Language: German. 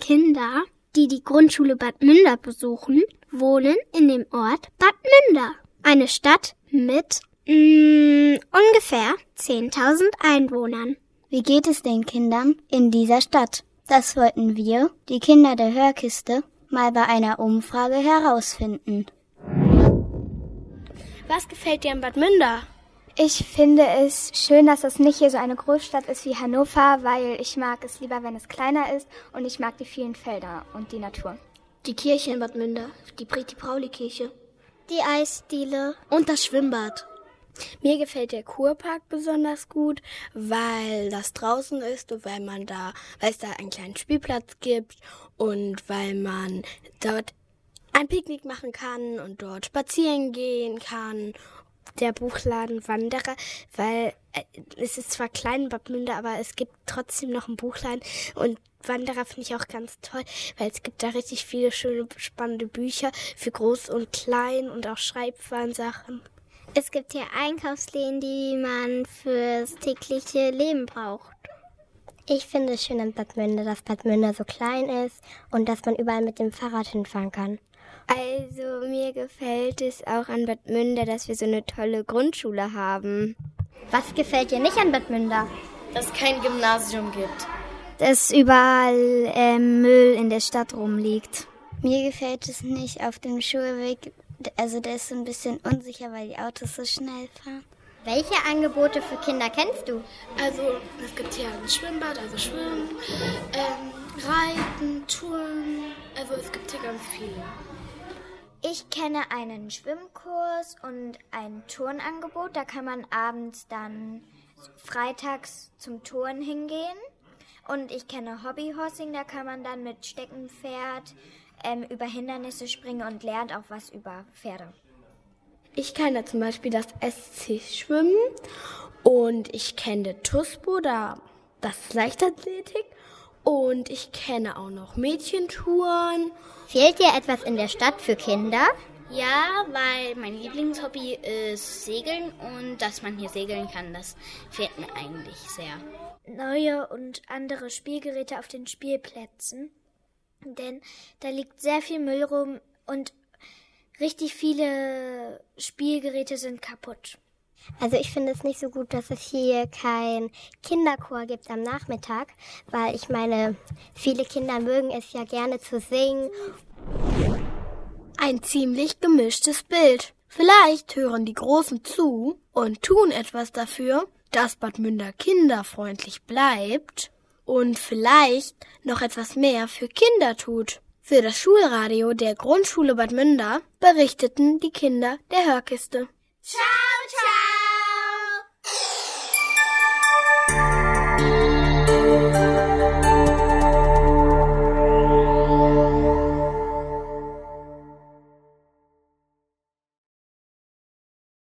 Kinder, die die Grundschule Bad Münder besuchen, wohnen in dem Ort Bad Münder. Eine Stadt mit ungefähr 10.000 Einwohnern. Wie geht es den Kindern in dieser Stadt? Das wollten wir, die Kinder der Hörkiste, mal bei einer Umfrage herausfinden. Was gefällt dir an Bad Münder? Ich finde es schön, dass es nicht hier so eine Großstadt ist wie Hannover, weil ich mag es lieber, wenn es kleiner ist und ich mag die vielen Felder und die Natur. Die Kirche in Bad Münder, die Britti-Pauli-Kirche, die Eisdiele und das Schwimmbad. Mir gefällt der Kurpark besonders gut, weil das draußen ist und weil es da einen kleinen Spielplatz gibt und weil man dort ein Picknick machen kann und dort spazieren gehen kann. Der Buchladen Wanderer, weil es ist zwar klein in Bad Münder, aber es gibt trotzdem noch einen Buchladen und Wanderer finde ich auch ganz toll, weil es gibt da richtig viele schöne, spannende Bücher für Groß und Klein und auch Schreibwarensachen. Es gibt hier Einkaufsläden, die man fürs tägliche Leben braucht. Ich finde es schön an Bad Münder, dass Bad Münder so klein ist und dass man überall mit dem Fahrrad hinfahren kann. Also mir gefällt es auch an Bad Münder, dass wir so eine tolle Grundschule haben. Was gefällt dir nicht an Bad Münder? Dass es kein Gymnasium gibt. Dass überall Müll in der Stadt rumliegt. Mir gefällt es nicht auf dem Schulweg, also der ist so ein bisschen unsicher, weil die Autos so schnell fahren. Welche Angebote für Kinder kennst du? Also es gibt hier ein Schwimmbad, also Schwimmen, Reiten, Touren, also es gibt hier ganz viele. Ich kenne einen Schwimmkurs und ein Turnangebot. Da kann man abends dann freitags zum Touren hingehen. Und ich kenne Hobbyhorsing, da kann man dann mit Steckenpferd über Hindernisse springen und lernt auch was über Pferde. Ich kenne zum Beispiel das SC Schwimmen und ich kenne TUSPO, das ist Leichtathletik. Und ich kenne auch noch Mädchentouren. Fehlt dir etwas in der Stadt für Kinder? Ja, weil mein Lieblingshobby ist Segeln und dass man hier segeln kann, das fehlt mir eigentlich sehr. Neue und andere Spielgeräte auf den Spielplätzen, denn da liegt sehr viel Müll rum und richtig viele Spielgeräte sind kaputt. Also ich finde es nicht so gut, dass es hier kein Kinderchor gibt am Nachmittag, weil ich meine, viele Kinder mögen es ja gerne zu singen. Ein ziemlich gemischtes Bild. Vielleicht hören die Großen zu und tun etwas dafür, dass Bad Münder kinderfreundlich bleibt und vielleicht noch etwas mehr für Kinder tut. Für das Schulradio der Grundschule Bad Münder berichteten die Kinder der Hörkiste. Ciao!